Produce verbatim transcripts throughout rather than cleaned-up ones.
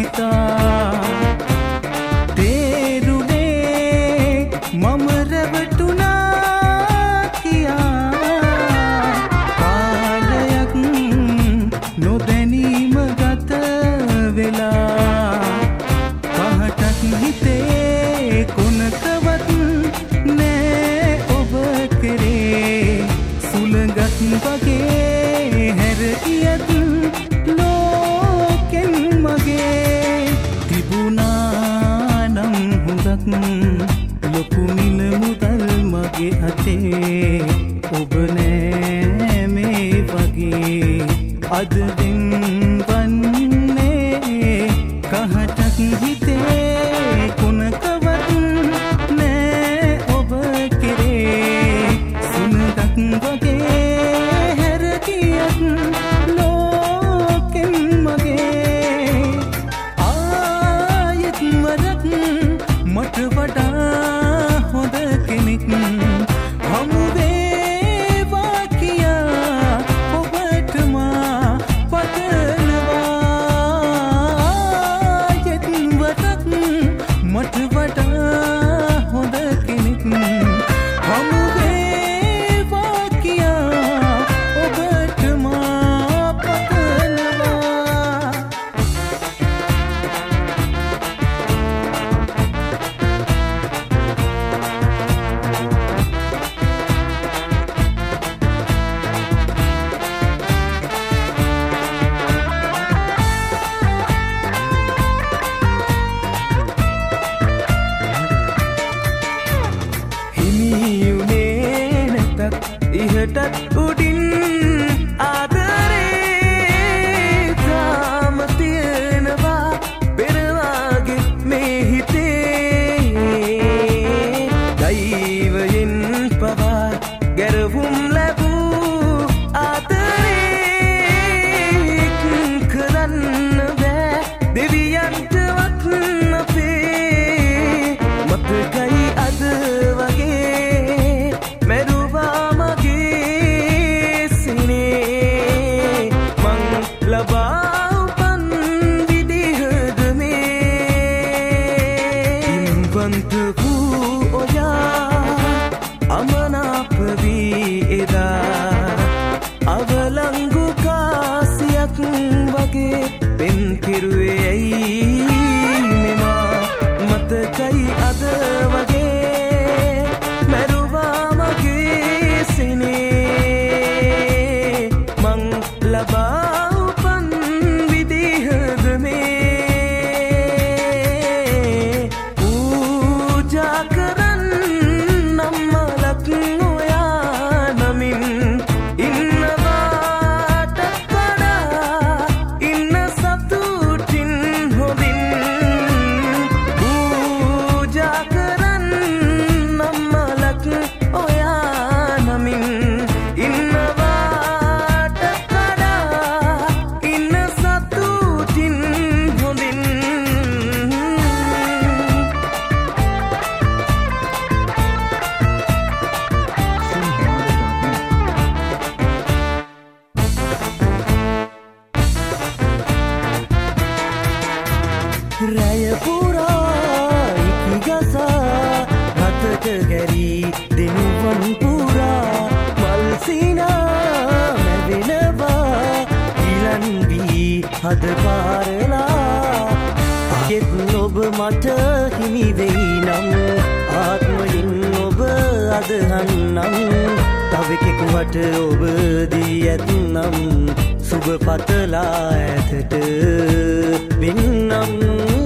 හිතා තේරුනේ මම රැවටුණා කියා කාලයක් නොදැනීම ගත වෙලා පහටක් හිතේ කොනකවත් නෑ ඔබ කෙරේ සුළඟක් වගේ හැර ගියත් ලෝකෙන් මගේ තිබුණා නම් හුඟක් ලොකු මිල මුදල් මගේ අතේ ඔබ නෑ මේ වගේ අද දෙන්වන්නේ කහටක් හිතේ කොනකවත් නෑ ඔබ කෙරේ සුළඟක් වගේ හැර ගියත් ලෝකෙන් මගේ ආයෙත් වරක් මට වඩා හොඳ කෙනෙක් හමු වේවා කියා ඔබට මා පතනවා ආයෙත් වරක් මට වඩා හොඳ කෙනෙක් හමු වේවා කියා ඔබට මා පතනවා හිමියුනේ නැතත් ඉහටත් උඩින් ආදරේ තාම තියෙනවා පෙරවාගේ මේ හිතේ දෛවයෙන් පවා ගැරවුම් ලැබූ ආදරේ කරන්න බෑ දෙවියන්ටවත් අපේ මතකයි අද වගේ මැරුවා මගේ සිනේ මං ලබා උපන් විදිහද මේ ඉම්බන්ත වූ ඔයා අමනාප වී එදා අවලංගු කාසියක් වගේ පෙන් කෙරුවේ ඇයි මෙමා මතකයි අද වගේ මැරුවා මගේ සිනේ මං ලබා උපන් විදිහද මේ පූජා කරන්නම් මලක් ඔයා නමින් ඉන්නවාට වඩා ඉන්න සතුටින් හොඳින් පූජා කරන්නම් මලක් ඔයා නමින් ඉන්නවාට වඩා ඉන්න සතුටින් හොඳින් රැය පුරා ඉකිගසා රතක ගැරී දෙනුවන් පුරා මල් සිනා මැවෙනවා ඉලන් වී හද පාරලා ගෙත් ඔබ මට හිමි වෙයි නම් ආත්මයෙන් ඔබ අදහන්නම් තවෙකෙක් මට ඔබ දී ඇත්නම් සුබ පතලා ඇතට වෙන්නම්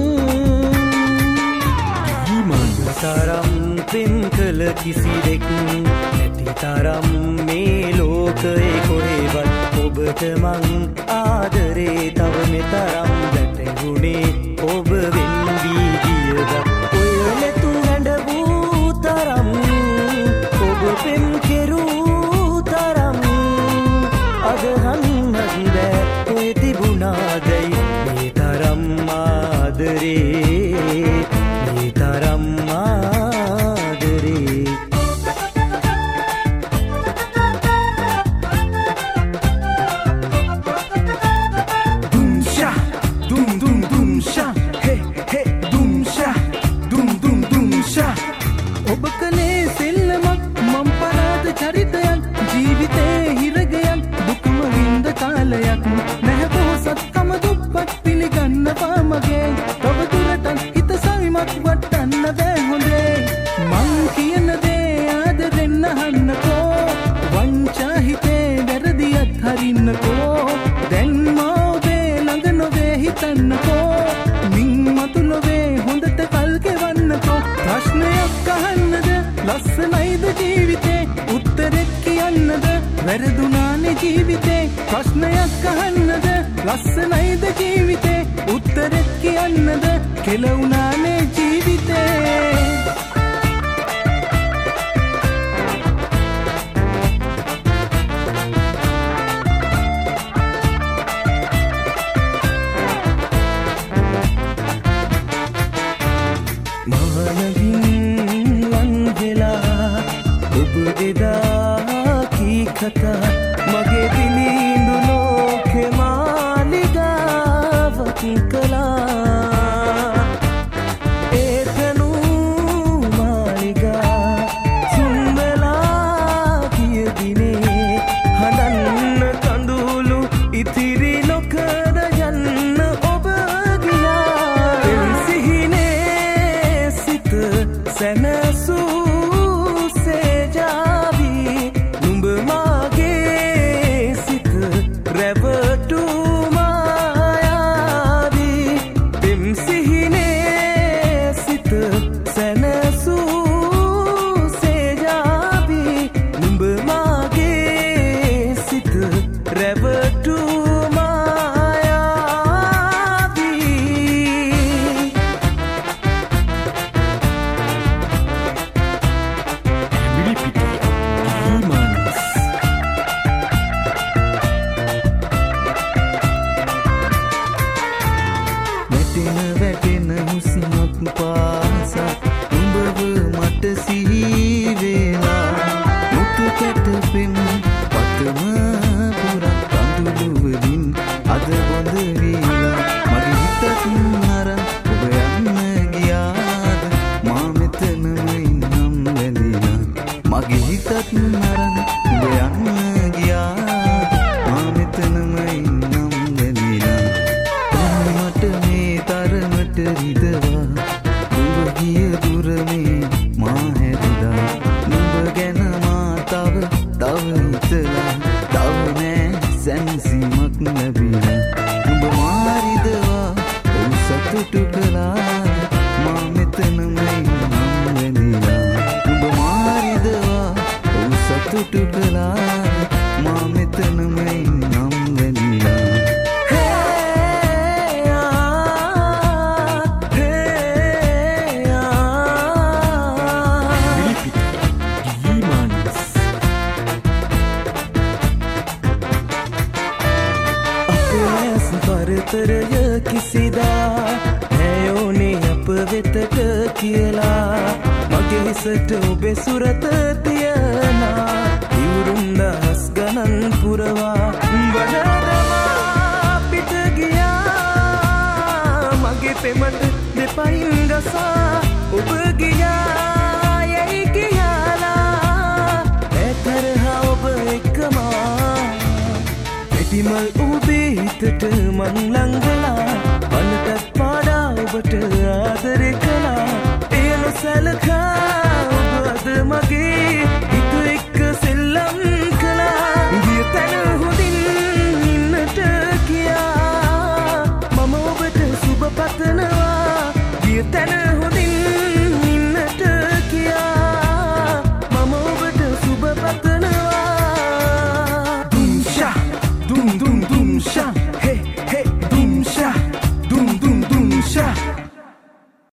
තරම් පෙම් කළ කිසිවෙක් නැති තරම් මේ ලෝකයේ කොහෙවත් ඔබට මං ආදරේ තව මෙතරම් වැටහුණේ ඔබ වෙන් වී ගියද ඔය නැතු හැඬ වූ තරම් ඔබ පෙම් කෙරූ තරම් අදහන්නත් බෑ ඔය තිබුණාදැයි මේ තරම් ආදරේ මේ තරම් ආදරේ Dum sha, dum dum dum sha he he dum sha dum dum dum sha ඔබ කලේ සෙල්ලමක් මම් පරාද චරිතයක් ජීවිතේ හිරගයක් දුකම විඳ කාලයක් නැහැ පොහොසත්කම දුප්පත් පිළිගන්නවා මගේ ඔබ දුරටත් හිත සවිමත් වටන්න බෑ හොඳේ මං කියන දේ ආදරෙන්න අහන්නකෝ වංචා හිතේ වැරදියත් හරින්නකෝ දැන් මෝබේ ළඟ නොවේ හිතන්නකෝ මින් මතුලොවේ හොඳට කල් කෙවන්නකෝ ප්‍රශ්නයක් අහන්නද ලස්සනයිද ජීවිතේ උත්තරෙත් කියන්නද වැරදුනානේ ජීවිතේ ප්‍රශ්නයක් අහන්නද ලස්සනයිද ජීවිතේ උත්තරෙත් කියන්නද කෙලුණානේ ජීවිතේ කතා මගේ දිලිඳු ලෝකෙ මාලිගාවක් කළා ඒකනු මාලිගා සුම්බලා කිය දිනේ හදන්න කඳුළු ඉතිරි නොකර යන්න ඔබ ගියා සිහිනේ සිත සැනසූ මං ලංගලා බලටත් පාඩා ඔබට ආදරේ